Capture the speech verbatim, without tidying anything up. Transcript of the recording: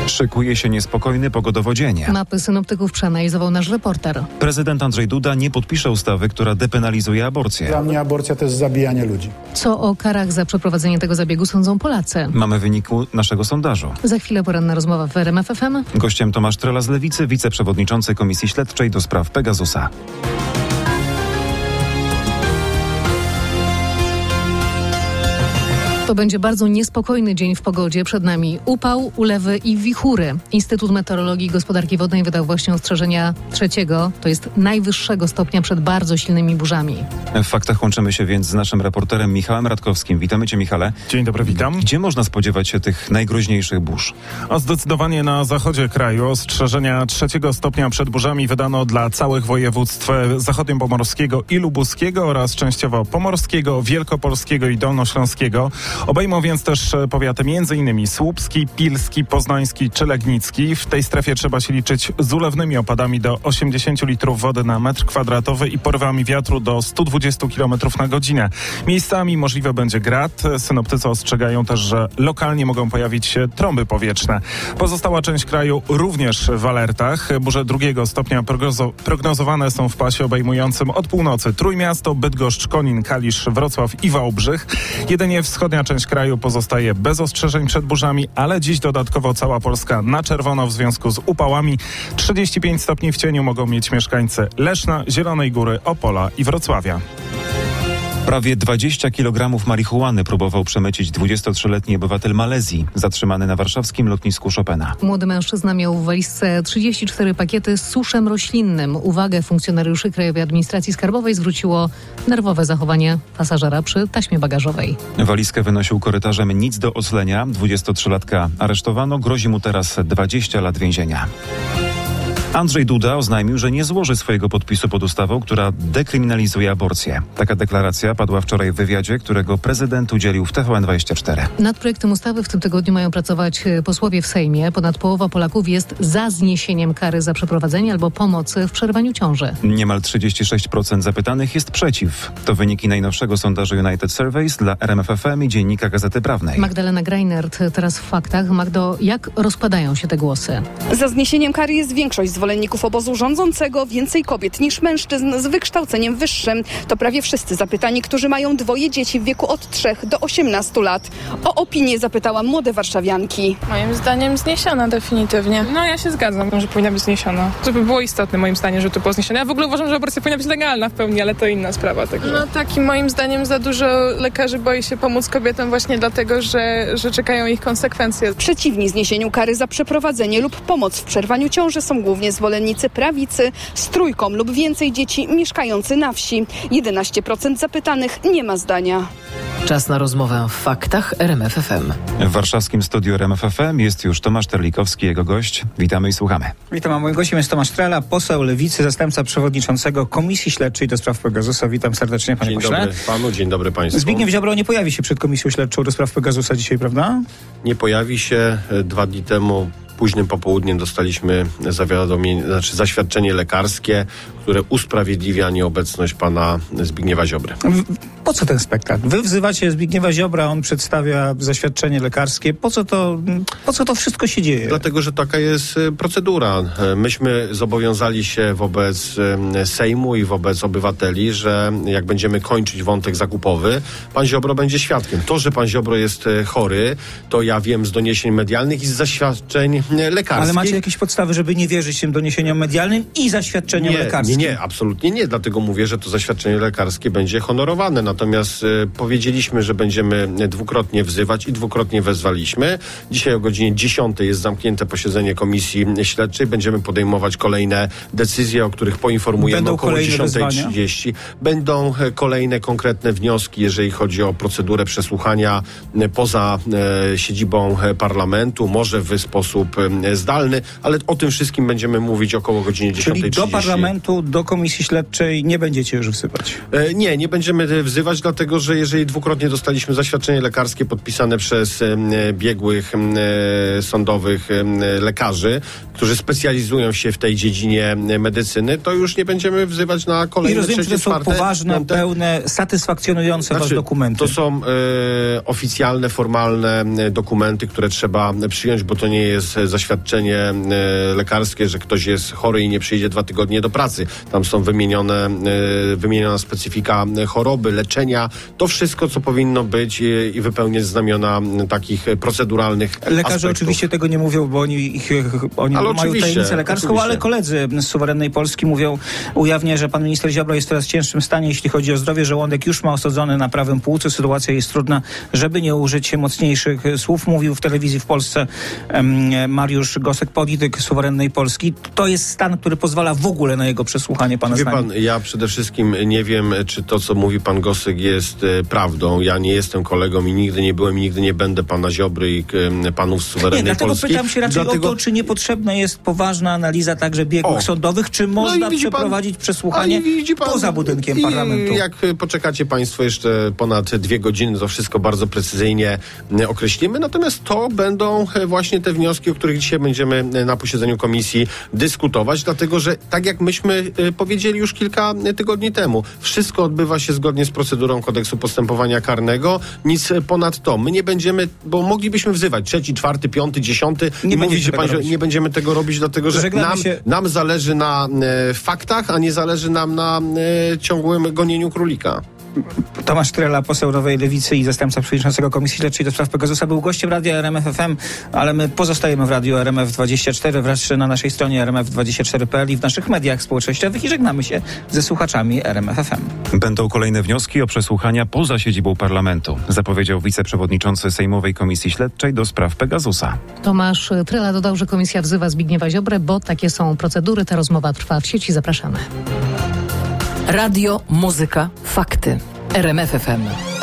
Szykuje się niespokojny pogodowo dzień. Mapy synoptyków przeanalizował nasz reporter. Prezydent Andrzej Duda nie podpisze ustawy, która depenalizuje aborcję. Dla mnie aborcja to jest zabijanie ludzi. Co o karach za przeprowadzenie tego zabiegu sądzą Polacy? Mamy wyniku naszego sondażu. Za chwilę poranna rozmowa w R M F F M. Gościem Tomasz Trela z Lewicy, wiceprzewodniczący Komisji Śledczej do spraw Pegasusa. To będzie bardzo niespokojny dzień w pogodzie. Przed nami upał, ulewy i wichury. Instytut Meteorologii i Gospodarki Wodnej wydał właśnie ostrzeżenia trzeciego, to jest najwyższego stopnia przed bardzo silnymi burzami. W faktach łączymy się więc z naszym reporterem Michałem Radkowskim. Witamy Cię, Michale. Dzień dobry, witam. Gdzie można spodziewać się tych najgroźniejszych burz? A zdecydowanie na zachodzie kraju ostrzeżenia trzeciego stopnia przed burzami wydano dla całych województw zachodniopomorskiego i lubuskiego oraz częściowo pomorskiego, wielkopolskiego i dolnośląskiego. Obejmą więc też powiaty m.in. słupski, pilski, poznański czy legnicki. W tej strefie trzeba się liczyć z ulewnymi opadami do osiemdziesiąt litrów wody na metr kwadratowy i porywami wiatru do stu dwudziestu kilometrów na godzinę. Miejscami możliwe będzie grad. Synoptycy ostrzegają też, że lokalnie mogą pojawić się trąby powietrzne. Pozostała część kraju również w alertach. Burze drugiego stopnia prognozo- prognozowane są w pasie obejmującym od północy Trójmiasto, Bydgoszcz, Konin, Kalisz, Wrocław i Wałbrzych. Jedynie wschodnia część kraju pozostaje bez ostrzeżeń przed burzami, ale dziś dodatkowo cała Polska na czerwono w związku z upałami. trzydzieści pięć stopni w cieniu mogą mieć mieszkańcy Leszna, Zielonej Góry, Opola i Wrocławia. Prawie dwadzieścia kilogramów marihuany próbował przemycić dwudziestotrzyletni obywatel Malezji, zatrzymany na warszawskim lotnisku Chopina. Młody mężczyzna miał w walizce trzydzieści cztery pakiety z suszem roślinnym. Uwagę funkcjonariuszy Krajowej Administracji Skarbowej zwróciło nerwowe zachowanie pasażera przy taśmie bagażowej. Walizkę wynosił korytarzem nic do oclenia. dwudziestotrzylatka aresztowano, grozi mu teraz dwadzieścia lat więzienia. Andrzej Duda oznajmił, że nie złoży swojego podpisu pod ustawą, która dekryminalizuje aborcję. Taka deklaracja padła wczoraj w wywiadzie, którego prezydent udzielił w T V N dwadzieścia cztery. Nad projektem ustawy w tym tygodniu mają pracować posłowie w Sejmie. Ponad połowa Polaków jest za zniesieniem kary za przeprowadzenie albo pomocy w przerwaniu ciąży. Niemal trzydzieści sześć procent zapytanych jest przeciw. To wyniki najnowszego sondażu United Surveys dla R M F F M i Dziennika Gazety Prawnej. Magdalena Greinert teraz w faktach. Magdo, jak rozpadają się te głosy? Za zniesieniem kary jest większość zwolenników obozu rządzącego, więcej kobiet niż mężczyzn z wykształceniem wyższym. To prawie wszyscy zapytani, którzy mają dwoje dzieci w wieku od trzech do osiemnastu lat. O opinię zapytałam młode warszawianki. Moim zdaniem zniesiona definitywnie. No ja się zgadzam, że powinna być zniesiona. To by było istotne moim zdaniem, że to było zniesione. Ja w ogóle uważam, że aborcja powinna być legalna w pełni, ale to inna sprawa. Także. No tak i moim zdaniem za dużo lekarzy boi się pomóc kobietom właśnie dlatego, że, że czekają ich konsekwencje. Przeciwni zniesieniu kary za przeprowadzenie lub pomoc w przerwaniu ciąży są głównie zwolennicy prawicy z trójką lub więcej dzieci mieszkający na wsi. jedenaście procent zapytanych nie ma zdania. Czas na rozmowę w faktach R M F F M. W warszawskim studiu R M F F M jest już Tomasz Terlikowski, jego gość. Witamy i słuchamy. Witam, a moim gościem jest Tomasz Trela, poseł Lewicy, zastępca przewodniczącego Komisji Śledczej do spraw Pegasusa. Witam serdecznie, panie dzień pośle. Dzień dobry panu, dzień dobry państwu. Zbigniew Ziobro nie pojawi się przed Komisją Śledczą do spraw Pegasusa dzisiaj, prawda? Nie pojawi się. Dwa dni temu późnym popołudniem dostaliśmy zawiadomienie, znaczy zaświadczenie lekarskie, które usprawiedliwia nieobecność pana Zbigniewa Ziobry. Po co ten spektakl? Wy wzywacie Zbigniewa Ziobra, on przedstawia zaświadczenie lekarskie. Po co to, po co to wszystko się dzieje? Dlatego, że taka jest procedura. Myśmy zobowiązali się wobec Sejmu i wobec obywateli, że jak będziemy kończyć wątek zakupowy, pan Ziobro będzie świadkiem. To, że pan Ziobro jest chory, to ja wiem z doniesień medialnych i z zaświadczeń lekarskich. Ale macie jakieś podstawy, żeby nie wierzyć tym doniesieniom medialnym i zaświadczeniom nie, lekarskim? Nie, nie, absolutnie nie. Dlatego mówię, że to zaświadczenie lekarskie będzie honorowane. Natomiast y, powiedzieliśmy, że będziemy dwukrotnie wzywać i dwukrotnie wezwaliśmy. Dzisiaj o godzinie dziesiątej jest zamknięte posiedzenie Komisji Śledczej. Będziemy podejmować kolejne decyzje, o których poinformujemy Będą około dziesiątej trzydzieści. Będą kolejne konkretne wnioski, jeżeli chodzi o procedurę przesłuchania poza e, siedzibą parlamentu, może w sposób e, zdalny, ale o tym wszystkim będziemy mówić około godziny dziesiątej trzydzieści. Czyli do parlamentu, do Komisji Śledczej nie będziecie już wzywać? E, nie, nie będziemy wzywać, dlatego że jeżeli dwukrotnie dostaliśmy zaświadczenie lekarskie podpisane przez e, biegłych e, sądowych e, lekarzy, którzy specjalizują się w tej dziedzinie medycyny, to już nie będziemy wzywać na kolejne, I rozumiem, trzecie, że to są czwarte, poważne, piąte. pełne, satysfakcjonujące znaczy, was dokumenty. To są e, oficjalne, formalne dokumenty, które trzeba przyjąć, bo to nie jest zaświadczenie e, lekarskie, że ktoś jest chory i nie przyjdzie dwa tygodnie do pracy. Tam są wymienione, e, wymieniona specyfika choroby, leczenia. To wszystko, co powinno być e, i wypełniać znamiona m, takich proceduralnych Lekarze aspektów. oczywiście tego nie mówią, bo oni, ich, oni Ale mają oczywiście, tajemnicę lekarską, oczywiście. ale koledzy z suwerennej Polski mówią ujawnie, że pan minister Ziobro jest w coraz cięższym stanie, jeśli chodzi o zdrowie. Żołądek już ma osadzony na prawym płucu. Sytuacja jest trudna, żeby nie użyć mocniejszych słów. Mówił w telewizji w Polsce um, Mariusz Gosek, polityk suwerennej Polski. To jest stan, który pozwala w ogóle na jego przesłuchanie, pana Wie zdaniem. pan, ja przede wszystkim nie wiem, czy to, co mówi pan Gosek, jest e, prawdą. Ja nie jestem kolegą i nigdy nie byłem i nigdy nie będę pana Ziobry i e, panów z suwerennej Nie, dlatego Polski. pytam się raczej Dlatego... o to, czy niepotrzebna jest poważna analiza także biegłych O. sądowych, czy można No i widzi pan- przeprowadzić przesłuchanie A i widzi pan- poza budynkiem i parlamentu. Jak poczekacie państwo jeszcze ponad dwie godziny, to wszystko bardzo precyzyjnie e, określimy. Natomiast to będą e, właśnie te wnioski, o których dzisiaj będziemy e, na posiedzeniu komisji dyskutować, dlatego że tak jak myśmy e, powiedzieli już kilka e, tygodni temu, wszystko odbywa się zgodnie z procedurą kodeksu postępowania karnego, nic e, ponad to. My nie będziemy, bo moglibyśmy wzywać trzeci, czwarty, piąty, dziesiąty Nie i mówić, będziecie że tego pan, że robić. nie będziemy tego robić, dlatego że Żegnamy nam, się. nam zależy na e, faktach, a nie zależy nam na e, ciągłym gonieniu królika. Tomasz Trela, poseł Nowej Lewicy i zastępca przewodniczącego Komisji Śledczej do spraw Pegasusa, był gościem Radia R M F F M, ale my pozostajemy w Radiu R M F dwadzieścia cztery wraz na naszej stronie r m f dwadzieścia cztery kropka p l i w naszych mediach społecznościowych i żegnamy się ze słuchaczami R M F F M. Będą kolejne wnioski o przesłuchania poza siedzibą parlamentu, zapowiedział wiceprzewodniczący Sejmowej Komisji Śledczej do spraw Pegasusa. Tomasz Trela dodał, że komisja wzywa Zbigniewa Ziobrę, bo takie są procedury. Ta rozmowa trwa w sieci. Zapraszamy. Radio, muzyka, fakty. R M F F M.